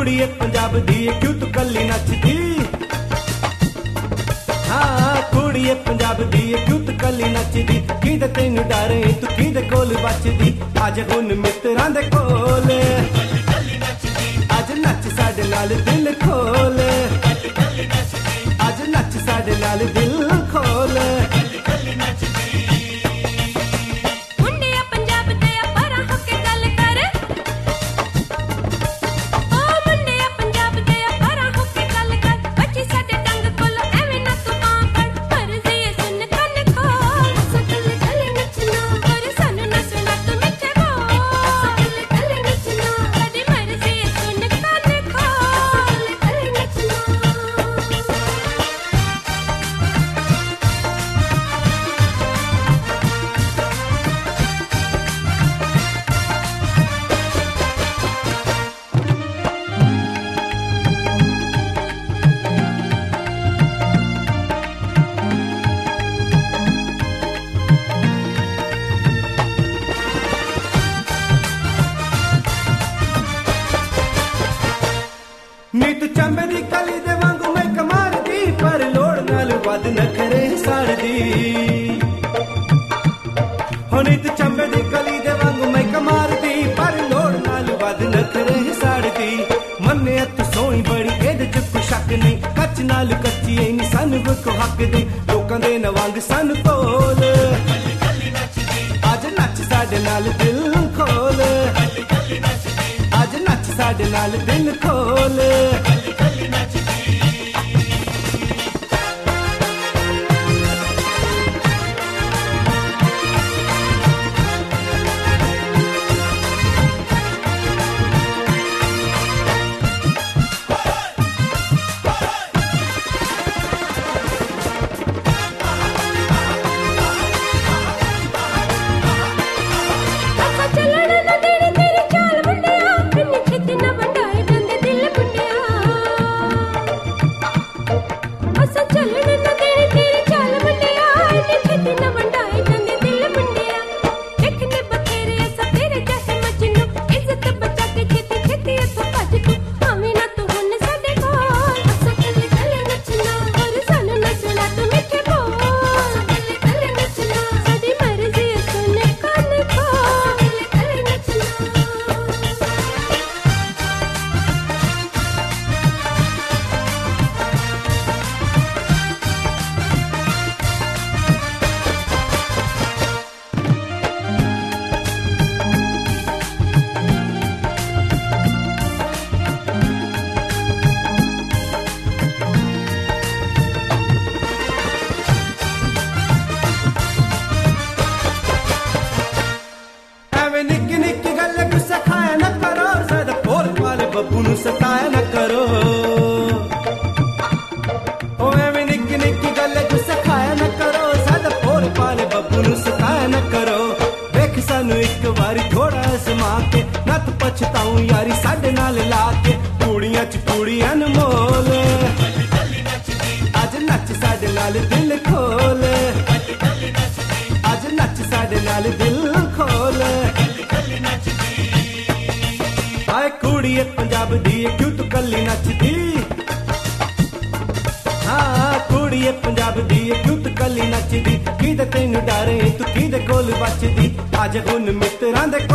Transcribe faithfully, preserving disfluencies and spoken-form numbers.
कुड़िए पंजाब दी क्यों तू कल्ली नचदी। हाँ कुड़िए पंजाब दी क्यों तू कल्ली नचदी। किदे तैनू डरे तू किदे कोल बचदी। अज हुन मित्रां दे कोल अज नच साडे नाल दिल खोल। अज नच साडे नाल दिल खोल। नीत चंबे दी कली दे वांगू मैं कमार दी पर लोड़ नाल वध नखरे साड़दी। हो नीत चंबे दी कली दे वांगू मैं कमार दी पर लोड़ नाल वध नखरे साड़दी। मन्ने तू सोहणी बड़ी एदे च कोई शक नहीं। कच नाल कच्ची ऐ नी सन को हक दे लोकां दे नवंग सन तोल। अज नच साडे नाल दिल खोल। अज नच साडे नाल दिल खोल। बब्बू नू सताया न करो। ओ एवें निक्की निक्की गल गुस्सा खाया न करो। सादा भोल पाले बब्बू नू सताया न करो। देख सानू एक बारी थोड़ा समा के नत पछताऊं यारी साडे नाल ला के। कुड़ियां च कुड़ियां अनमोल अज नच साडे नाल दिल खोल। अज नच साडे नाल दिल खोल। हाय कुड़िए पंजाब दी क्यों तू कल्ली नचदी। हाँ कुड़िए पंजाब दी क्यों तू कल्ली नचदी। किदे तैनू डरे तू किदे कोल बचदी। अज हुन मित्रां दे